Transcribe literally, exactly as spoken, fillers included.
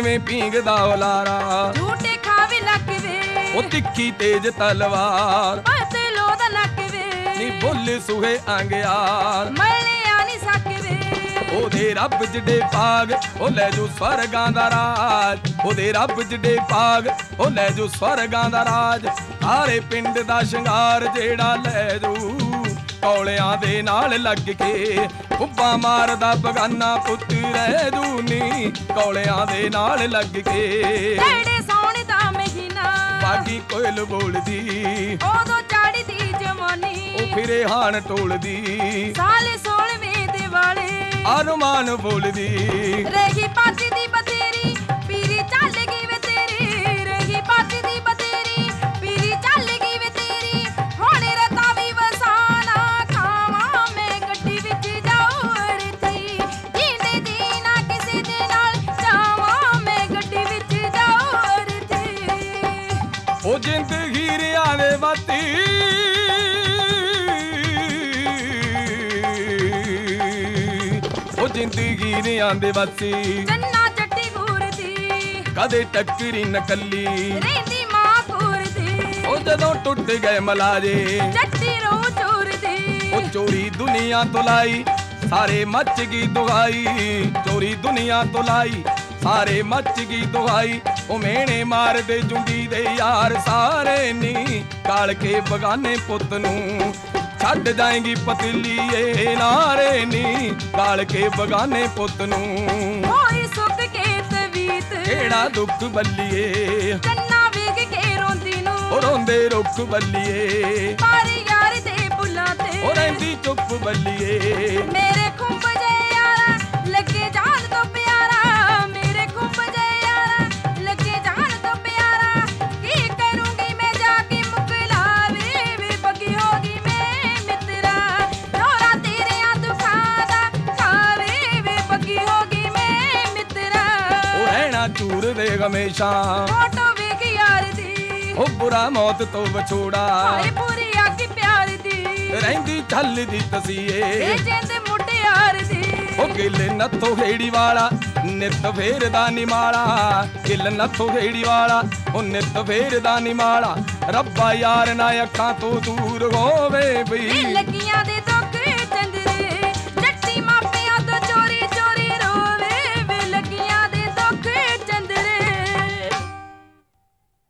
ਜਿਵੇਂ ਪੀਂਗਦਾ ਉਲਾਰਾ ਝੂਟੇ ਖਾਵੇ ਲੱਕ ਵੇ ਉਹ ਤਿੱਖੀ ਤੇਜ ਤਲਵਾਰ ਪਤੇ ਲੋਦਾ ਨੱਕ ਵੇ ਨੀ ਬੁੱਲ ਸੁਹੇ ਅੰਗਿਆਰ ਮਲਿਆ ਨੀ ਸੱਕ ਵੇ ਉਹਦੇ ਰੱਬ ਜਿਹੜੇ ਪਾਗ ਉਹ ਲੈ ਜੂ ਸਵਰਗਾਂ ਦਾ ਰਾਜ ਉਹਦੇ ਰੱਬ ਜਿਹੜੇ ਪਾਗ ਉਹ ਲੈ ਜੂ ਸਵਰਗਾਂ ਦਾ ਰਾਜ ਸਾਰੇ ਪਿੰਡ ਦਾ ਸ਼ਿੰਗਾਰ ਜਿਹੜਾ ਲੈ ਜੂ ਕੌਲਿਆਂ ਦੇ ਨਾਲ ਲੱਗ ਕੇ ਉੱਪਾ ਮਾਰਦਾ ਬਗਾਨਾ ਪੁੱਤ ਰਹਿ ਜੂ ਨੀ ਕੌਲਿਆਂ ਦੇ ਨਾਲ ਲੱਗ ਕੇ ਜਿਹੜੇ ਸੋਹਣੇ ਦਾ ਮਹੀਨਾ ਬਾਗੀ ਕੋਇਲ ਬੋਲਦੀ ਉਦੋਂ ਚੜ੍ਹਦੀ ਜਵਾਨੀ ਉਹ ਫਿਰੇ ਹਾਣ ਟੋਲਦੀ ਸਾਲੇ ਸੋਲਵੇਂ ਦੇ ਵਾਲੇ ਅਰਮਾਨ ਬੋਲਦੀ ਰਹੀ ਪੱਤ ਦੀ ਬਤੇਰੀ ਪੀਰੀ ਚੱਲ ਗਈ ਵੇ ਤੇਰੀ ਰਹੀ ਪੱਤ ਦੀ ਬਤੇਰੀ ਪੀਰੀ ਚੱਲ ਗਈ ਵੇ ਤੇਰੀ ਹੁਣ ਰਤਾ ਵੀ ਵਸਾਨਾ ਖਾਵਾਂ ਮੈਂ ਗੱਡੀ ਵਿੱਚ ਜਾਉ ਅਰਥੀ ਜੀਂਦੇ ਜੀ ਨਾ ਕਿਸੇ ਦੇ ਨਾਲ ਜਾਵਾਂ ਮੈਂ ਗੱਡੀ ਵਿੱਚ ਜਾਉ ਅਰਥੀ ਉਹ ਜ਼ਿੰਦਗੀ ਰਿਆਂ ਦੇ ਵਾਤੀ ਉਹ ਜ਼ਿੰਦਗੀ ਰਿਆਂ ਦੇ ਵਾਤੀ ਚੰਨਾ ਚੱਟੀ ਘੂਰਦੀ ਕਦੇ ਟੱਕਰੀ ਨਕਲੀ ਰਹਿੰਦੀ ਮਾਂ ਘੂਰਦੀ ਉਹ ਜਦੋਂ ਟੁੱਟ ਗਏ ਮਲਾਜੇ ਚੱਟੀ ਰੋ ਚੋਰਦੀ ਉਹ ਚੋਰੀ ਦੁਨੀਆ ਤੋਂ ਲਾਈ ਸਾਰੇ ਮੱਚ ਗਈ ਦੁਹਾਈ ਚੋਰੀ ਦੁਨੀਆ ਤੋਂ ਲਾਈ ਸਾਰੇ ਮੱਚ ਗਈ ਦੁਹਾਈ ਉਹ ਮੇਣੇ ਮਾਰਦੇ ਜੁੰਡੀ ਦੇ ਯਾਰ ਸਾਰੇ ਨੀ ਕਾਲ ਕੇ ਬਗਾਨੇ ਪੁੱਤ ਨੂੰ ਛੱਡ ਜਾਏਗੀ ਪਤਲੀਏ ਨਾਰੇ ਨੀ ਕਾਲ ਕੇ ਬਗਾਨੇ ਪੁੱਤ ਨੂੰ ਹੋਈ ਸੁੱਕ ਕੇ ਤਵੀਤ ਕਿਹੜਾ ਦੁੱਖ ਬੱਲੀਏ ਚੰਨਾ ਵੇਖ ਕੇ ਰੋਂਦੀ ਨੂੰ ਉਹ ਰੋਂਦੇ ਰੁੱਖ ਬੱਲੀਏ ਪਰ ਯਾਰ ਦੇ ਬੁੱਲਾਂ ਤੇ ਉਹ ਰਹਿੰਦੀ ਚੁੱਪ ਬੱਲੀਏ ਮੇਰੇ ਖੁੰਬ ਜੇ ਯਾਰਾ ਲੱਗੇ ਜਾਨ ਤੋਂ ਪਿਆਰਾ ਮੇਰੇ ਖੁੰਬ ਜੇ ਯਾਰਾ ਲੱਗੇ ਜਾਨ ਤੋਂ ਪਿਆਰਾ ਕੀ ਕਰੂੰਗੀ ਮੈਂ ਜਾ ਕੇ ਮੁਕਲਾਵੇ ਵੇ ਬੱਗੀ ਹੋ ਗਈ ਮੈਂ ਮਿੱਤਰਾ ਰੋਰਾ ਤੇਰਿਆਂ ਦੁੱਖਾਂ ਦਾ ਖਾਵੇ ਵੇ ਬੱਗੀ ਹੋ ਗਈ ਮੈਂ ਮਿੱਤਰਾ ਉਹ ਰਹਿਣਾ ਚੂਰ ਦੇ ਹਮੇਸ਼ਾ ਫੋਟੋ ਵੇਖ ਯਾਰ ਦੀ ਉਹ ਬੁਰਾ ਮੌਤ ਤੋਂ ਵਿਛੋੜਾ ਹਾਏ ਪੂਰੀ ਅੱਗ ਪਿਆਰ ਦੀ ਰਹਿੰਦੀ ਝੱਲਦੀ ਤਸੀਏ ਇਹ ਜਿੰਦ ਮੁਟਿਆਰ ਦੀ ਉਹ ਗਿੱਲ ਨੱਥੋ ਖੇੜੀ ਵਾਲਾ ਨਿੱਤ ਫੇਰਦਾ ਨਿਮਾਲਾ ਗਿੱਲ ਨੱਥੋ ਖੇੜੀ ਵਾਲਾ ਉਹ ਨਿੱਤ ਫੇਰਦਾ ਨਿਮਾਲਾ ਰੱਬਾ ਯਾਰ ਨਾ ਅੱਖਾਂ ਤੋਂ ਦੂਰ ਹੋਵੇ ਬਈ